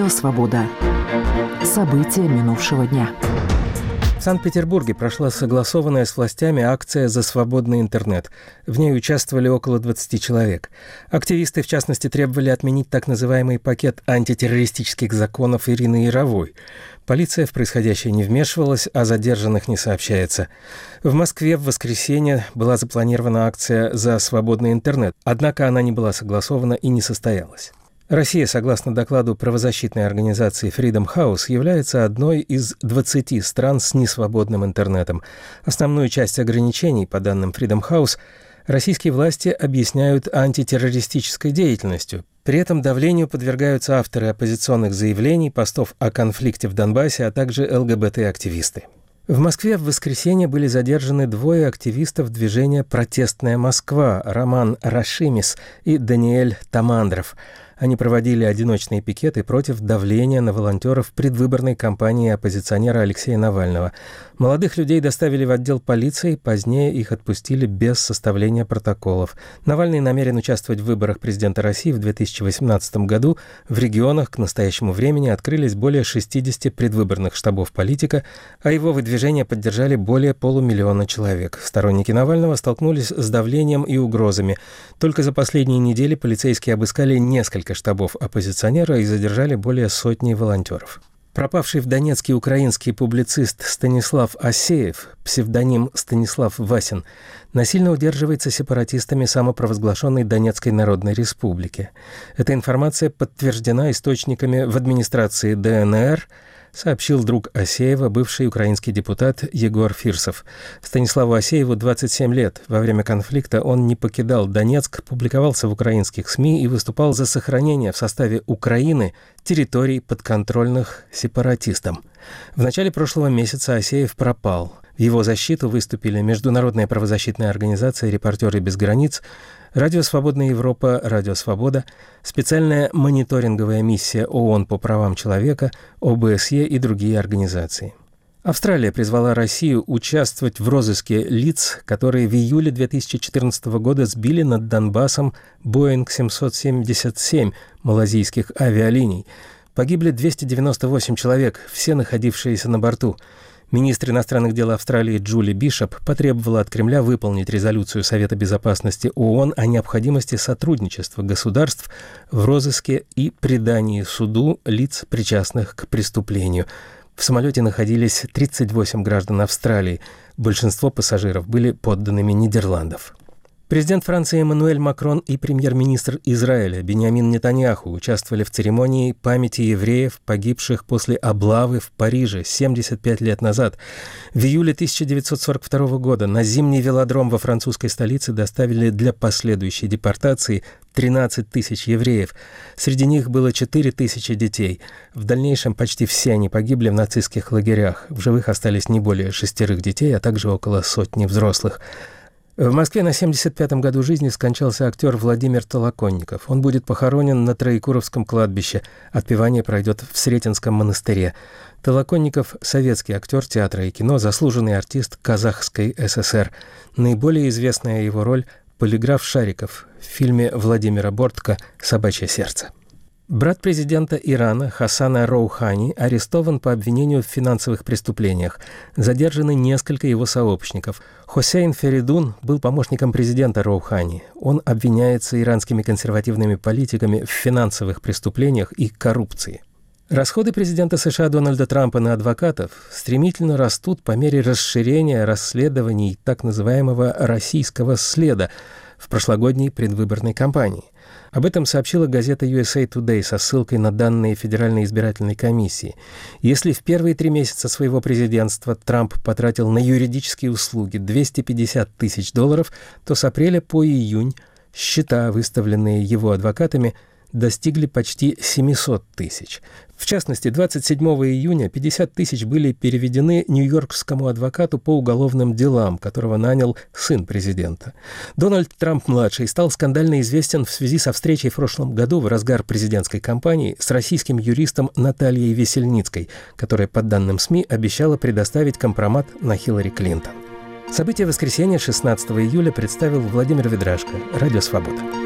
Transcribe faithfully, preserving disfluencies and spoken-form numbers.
Радио «Свобода». События минувшего дня. В Санкт-Петербурге прошла согласованная с властями акция «За свободный интернет». В ней участвовали около двадцати человек. Активисты, в частности, требовали отменить так называемый пакет антитеррористических законов Ирины Яровой. Полиция в происходящее не вмешивалась, а задержанных не сообщается. В Москве в воскресенье была запланирована акция «За свободный интернет», однако она не была согласована и не состоялась. Россия, согласно докладу правозащитной организации Freedom House, является одной из двадцати стран с несвободным интернетом. Основную часть ограничений, по данным Freedom House, российские власти объясняют антитеррористической деятельностью. При этом давлению подвергаются авторы оппозиционных заявлений, постов о конфликте в Донбассе, а также эл гэ бэ тэ-активисты. В Москве в воскресенье были задержаны двое активистов движения «Протестная Москва» Роман Рашимис и Даниэль Тамандров. Они проводили одиночные пикеты против давления на волонтеров предвыборной кампании оппозиционера Алексея Навального. Молодых людей доставили в отдел полиции, позднее их отпустили без составления протоколов. Навальный намерен участвовать в выборах президента России в две тысячи восемнадцатом году. В регионах к настоящему времени открылись более шестидесяти предвыборных штабов политика, а его выдвижение поддержали более полумиллиона человек. Сторонники Навального столкнулись с давлением и угрозами. Только за последние недели полицейские обыскали несколько штабов оппозиционера и задержали более сотни волонтеров. Пропавший в Донецке украинский публицист Станислав Асеев, псевдоним Станислав Васин, насильно удерживается сепаратистами самопровозглашенной Донецкой Народной Республики. Эта информация подтверждена источниками в администрации дэ эн эр, сообщил друг Асеева, бывший украинский депутат Егор Фирсов. Станиславу Асееву двадцать семь лет. Во время конфликта он не покидал Донецк, публиковался в украинских СМИ и выступал за сохранение в составе Украины территорий, подконтрольных сепаратистам. В начале прошлого месяца Асеев пропал. В его защиту выступили Международная правозащитная организация «Репортеры без границ», Радио «Свободная Европа», Радио «Свобода», специальная мониторинговая миссия ООН по правам человека, о бэ эс е и другие организации. Австралия призвала Россию участвовать в розыске лиц, которые в июле две тысячи четырнадцатого года сбили над Донбассом Боинг семьсот семьдесят семь малазийских авиалиний. Погибли двести девяносто восемь человек, все находившиеся на борту. Министр иностранных дел Австралии Джули Бишоп потребовала от Кремля выполнить резолюцию Совета безопасности ООН о необходимости сотрудничества государств в розыске и предании суду лиц, причастных к преступлению. В самолете находились тридцать восемь граждан Австралии. Большинство пассажиров были подданными Нидерландов. Президент Франции Эммануэль Макрон и премьер-министр Израиля Биньямин Нетаньяху участвовали в церемонии памяти евреев, погибших после облавы в Париже семьдесят пять лет назад. В июле тысяча девятьсот сорок второго года на зимний велодром во французской столице доставили для последующей депортации тринадцать тысяч евреев. Среди них было четыре тысячи детей. В дальнейшем почти все они погибли в нацистских лагерях. В живых остались не более шестерых детей, а также около сотни взрослых. В Москве на семьдесят пятом году жизни скончался актер Владимир Толоконников. Он будет похоронен на Троекуровском кладбище. Отпевание пройдет в Сретенском монастыре. Толоконников – советский актер театра и кино, заслуженный артист Казахской эс эс эр. Наиболее известная его роль – полиграф Шариков в фильме Владимира Бортко «Собачье сердце». Брат президента Ирана Хасана Роухани арестован по обвинению в финансовых преступлениях. Задержаны несколько его сообщников. Хосейн Феридун был помощником президента Роухани. Он обвиняется иранскими консервативными политиками в финансовых преступлениях и коррупции. Расходы президента США Дональда Трампа на адвокатов стремительно растут по мере расширения расследований так называемого «российского следа» в прошлогодней предвыборной кампании. Об этом сообщила газета ю эс эй Today со ссылкой на данные Федеральной избирательной комиссии. Если в первые три месяца своего президентства Трамп потратил на юридические услуги двести пятьдесят тысяч долларов, то с апреля по июнь счета, выставленные его адвокатами, достигли почти семьсот тысяч. В частности, двадцать седьмого июня пятьдесят тысяч были переведены нью-йоркскому адвокату по уголовным делам, которого нанял сын президента. Дональд Трамп-младший стал скандально известен в связи со встречей в прошлом году в разгар президентской кампании с российским юристом Натальей Весельницкой, которая, по данным СМИ, обещала предоставить компромат на Хиллари Клинтон. События воскресенья шестнадцатого июля представил Владимир Ведрашко, Радио «Свобода».